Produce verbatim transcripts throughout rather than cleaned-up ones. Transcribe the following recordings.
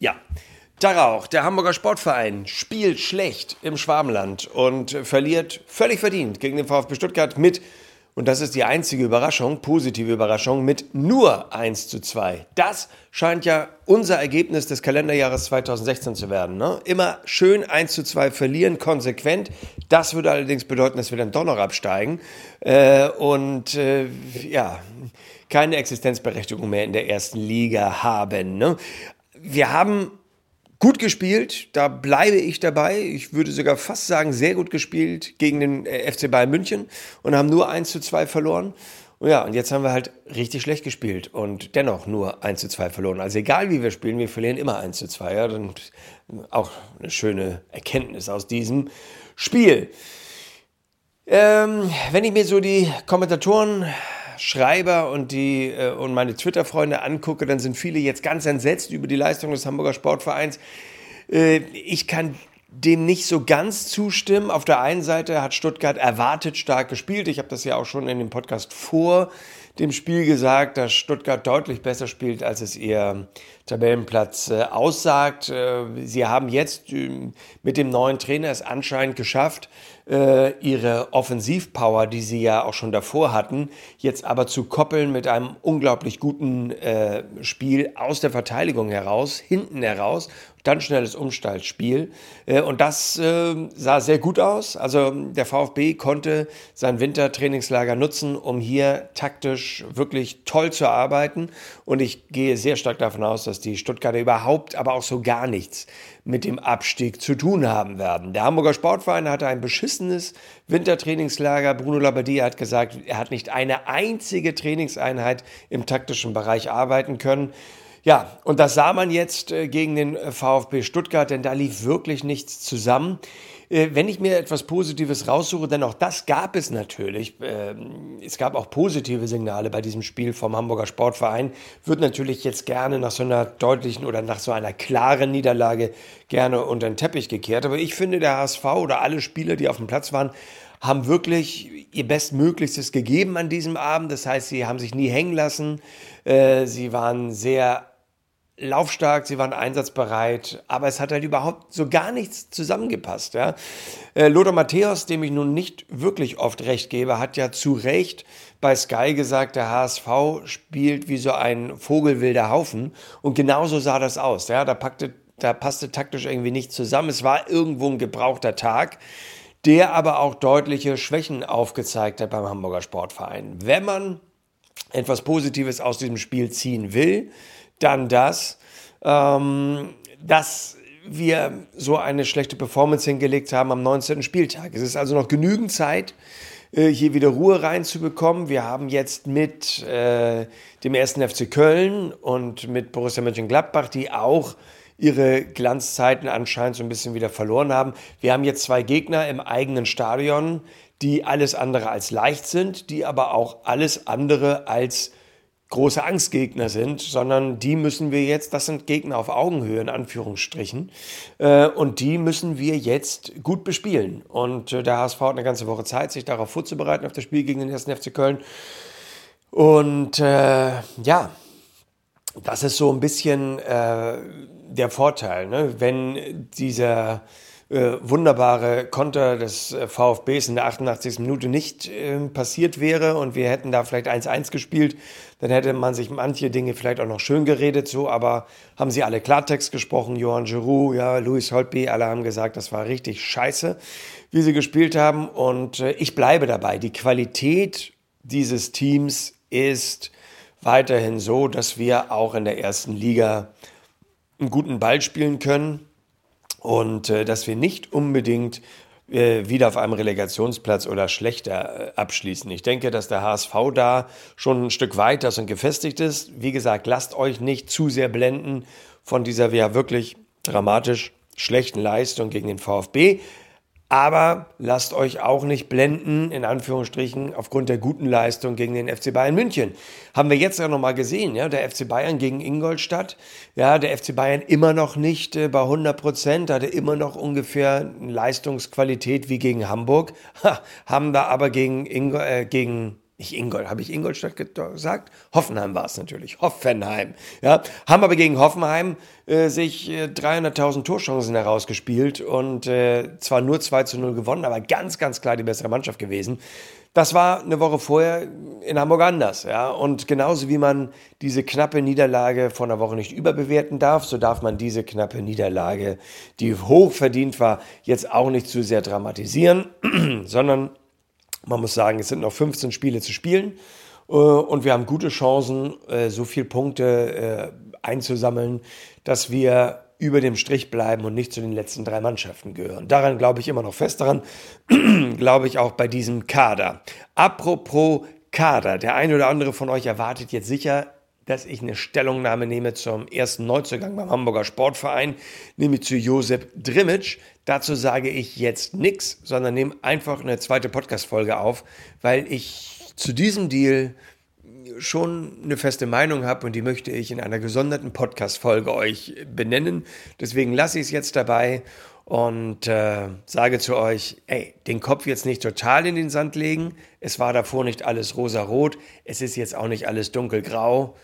Ja, Tag auch. Der Hamburger Sportverein spielt schlecht im Schwabenland und verliert völlig verdient gegen den VfB Stuttgart mit, und das ist die einzige Überraschung, positive Überraschung, mit nur eins zu zwei. Das scheint ja unser Ergebnis des Kalenderjahres zweitausendsechzehn zu werden. Ne? Immer schön eins zu zwei verlieren, konsequent. Das würde allerdings bedeuten, dass wir dann doch noch absteigen. Äh, und äh, ja, keine Existenzberechtigung mehr in der ersten Liga haben. Ne? Wir haben gut gespielt, da bleibe ich dabei. Ich würde sogar fast sagen, sehr gut gespielt gegen den F C Bayern München und haben nur eins zu zwei verloren. Und ja, und jetzt haben wir halt richtig schlecht gespielt und dennoch nur eins zu zwei verloren. Also egal wie wir spielen, wir verlieren immer eins zu zwei. Ja, und auch eine schöne Erkenntnis aus diesem Spiel. Ähm, wenn ich mir so die Kommentatoren, Schreiber und die äh, und meine Twitter-Freunde angucke, dann sind viele jetzt ganz entsetzt über die Leistung des Hamburger Sportvereins. Äh, ich kann dem nicht so ganz zustimmen. Auf der einen Seite hat Stuttgart erwartet stark gespielt. Ich habe das ja auch schon in dem Podcast vor dem Spiel gesagt, dass Stuttgart deutlich besser spielt, als es ihr Tabellenplatz äh, aussagt. Äh, sie haben jetzt äh, mit dem neuen Trainer es anscheinend geschafft, äh, ihre Offensivpower, die sie ja auch schon davor hatten, jetzt aber zu koppeln mit einem unglaublich guten äh, Spiel aus der Verteidigung heraus, hinten heraus, dann schnelles Umschaltspiel. Äh, und das äh, sah sehr gut aus. Also der VfB konnte sein Wintertrainingslager nutzen, um hier taktisch wirklich toll zu arbeiten. Und ich gehe sehr stark davon aus, dass die Stuttgarter überhaupt, aber auch so gar nichts mit dem Abstieg zu tun haben werden. Der Hamburger Sportverein hatte ein beschissenes Wintertrainingslager. Bruno Labbadia hat gesagt, er hat nicht eine einzige Trainingseinheit im taktischen Bereich arbeiten können. Ja, und das sah man jetzt äh, gegen den äh, VfB Stuttgart, denn da lief wirklich nichts zusammen. Äh, wenn ich mir etwas Positives raussuche, denn auch das gab es natürlich, äh, es gab auch positive Signale bei diesem Spiel vom Hamburger Sportverein, wird natürlich jetzt gerne nach so einer deutlichen oder nach so einer klaren Niederlage gerne unter den Teppich gekehrt. Aber ich finde, der H S V oder alle Spieler, die auf dem Platz waren, haben wirklich ihr Bestmöglichstes gegeben an diesem Abend. Das heißt, sie haben sich nie hängen lassen, äh, sie waren sehr laufstark, sie waren einsatzbereit, aber es hat halt überhaupt so gar nichts zusammengepasst. Ja? Äh, Lothar Matthäus, dem ich nun nicht wirklich oft recht gebe, hat ja zu Recht bei Sky gesagt, der H S V spielt wie so ein vogelwilder Haufen, und genauso sah das aus. Ja? Da, packte, da passte taktisch irgendwie nichts zusammen. Es war irgendwo ein gebrauchter Tag, der aber auch deutliche Schwächen aufgezeigt hat beim Hamburger Sportverein. Wenn man etwas Positives aus diesem Spiel ziehen will, dann das, ähm, dass wir so eine schlechte Performance hingelegt haben am neunzehnten Spieltag. Es ist also noch genügend Zeit, äh, hier wieder Ruhe reinzubekommen. Wir haben jetzt mit äh, dem ersten F C Köln und mit Borussia Mönchengladbach, die auch ihre Glanzzeiten anscheinend so ein bisschen wieder verloren haben. Wir haben jetzt zwei Gegner im eigenen Stadion, die alles andere als leicht sind, die aber auch alles andere als große Angstgegner sind, sondern die müssen wir jetzt, das sind Gegner auf Augenhöhe in Anführungsstrichen, äh, und die müssen wir jetzt gut bespielen. Und äh, der H S V hat eine ganze Woche Zeit, sich darauf vorzubereiten, auf das Spiel gegen den ersten F C Köln. Und äh, ja, das ist so ein bisschen äh, der Vorteil, ne? Wenn dieser äh, wunderbare Konter des äh, VfBs in der achtundachtzigsten Minute nicht äh, passiert wäre und wir hätten da vielleicht eins eins gespielt, dann hätte man sich manche Dinge vielleicht auch noch schön geredet, so, aber haben sie alle Klartext gesprochen, Johan Giroud, ja, Louis Holtby, alle haben gesagt, das war richtig scheiße, wie sie gespielt haben, und äh, ich bleibe dabei. Die Qualität dieses Teams ist weiterhin so, dass wir auch in der ersten Liga einen guten Ball spielen können und äh, dass wir nicht unbedingt äh, wieder auf einem Relegationsplatz oder schlechter äh, abschließen. Ich denke, dass der H S V da schon ein Stück weiter ist und gefestigt ist. Wie gesagt, lasst euch nicht zu sehr blenden von dieser ja wirklich dramatisch schlechten Leistung gegen den VfB. Aber lasst euch auch nicht blenden, in Anführungsstrichen, aufgrund der guten Leistung gegen den F C Bayern München. Haben wir jetzt ja nochmal gesehen, ja, der F C Bayern gegen Ingolstadt. Ja, der F C Bayern immer noch nicht äh, bei hundert Prozent, hatte immer noch ungefähr eine Leistungsqualität wie gegen Hamburg. Ha, haben da aber gegen, Ingo, äh, gegen nicht Ingolstadt, habe ich Ingolstadt gesagt? Hoffenheim war es natürlich, Hoffenheim. Ja, haben aber gegen Hoffenheim äh, sich äh, dreihunderttausend Torchancen herausgespielt und äh, zwar nur zwei zu null gewonnen, aber ganz, ganz klar die bessere Mannschaft gewesen. Das war eine Woche vorher in Hamburg anders, ja. Und genauso wie man diese knappe Niederlage vor einer Woche nicht überbewerten darf, so darf man diese knappe Niederlage, die hoch verdient war, jetzt auch nicht zu sehr dramatisieren, sondern man muss sagen, es sind noch fünfzehn Spiele zu spielen äh, und wir haben gute Chancen, äh, so viele Punkte äh, einzusammeln, dass wir über dem Strich bleiben und nicht zu den letzten drei Mannschaften gehören. Daran glaube ich immer noch fest, daran glaube ich auch bei diesem Kader. Apropos Kader, der eine oder andere von euch erwartet jetzt sicher, dass ich eine Stellungnahme nehme zum ersten Neuzugang beim Hamburger Sportverein, nämlich zu Josep Drimic. Dazu sage ich jetzt nichts, sondern nehme einfach eine zweite Podcast-Folge auf, weil ich zu diesem Deal schon eine feste Meinung habe und die möchte ich in einer gesonderten Podcast-Folge euch benennen. Deswegen lasse ich es jetzt dabei und äh, sage zu euch, ey, den Kopf jetzt nicht total in den Sand legen. Es war davor nicht alles rosa-rot, es ist jetzt auch nicht alles dunkelgrau.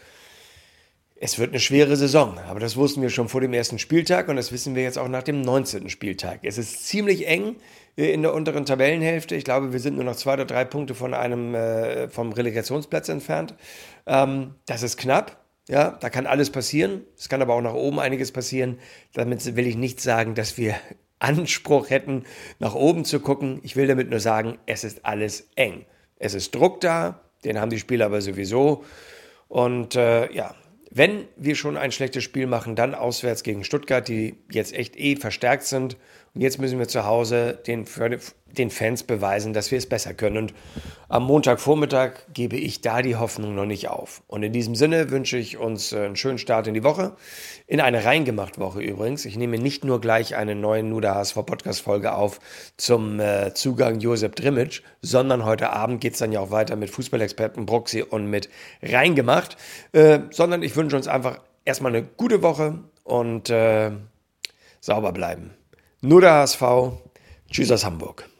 Es wird eine schwere Saison, aber das wussten wir schon vor dem ersten Spieltag und das wissen wir jetzt auch nach dem neunzehnten Spieltag. Es ist ziemlich eng in der unteren Tabellenhälfte. Ich glaube, wir sind nur noch zwei oder drei Punkte von einem äh, vom Relegationsplatz entfernt. Ähm, das ist knapp, ja, da kann alles passieren. Es kann aber auch nach oben einiges passieren. Damit will ich nicht sagen, dass wir Anspruch hätten, nach oben zu gucken. Ich will damit nur sagen, es ist alles eng. Es ist Druck da, den haben die Spieler aber sowieso. Und äh, ja, wenn wir schon ein schlechtes Spiel machen, dann auswärts gegen Stuttgart, die jetzt echt eh verstärkt sind. Und jetzt müssen wir zu Hause den, den Fans beweisen, dass wir es besser können. Und am Montagvormittag gebe ich da die Hoffnung noch nicht auf. Und in diesem Sinne wünsche ich uns einen schönen Start in die Woche. In eine reingemacht Woche übrigens. Ich nehme nicht nur gleich eine neue Nuda H S V-Podcast-Folge auf zum äh, Zugang Josep Drimic, sondern heute Abend geht es dann ja auch weiter mit Fußballexperten Bruxi und mit reingemacht. Äh, sondern ich wünsche uns einfach erstmal eine gute Woche und äh, sauber bleiben. Nur der H S V. Tschüss aus Hamburg.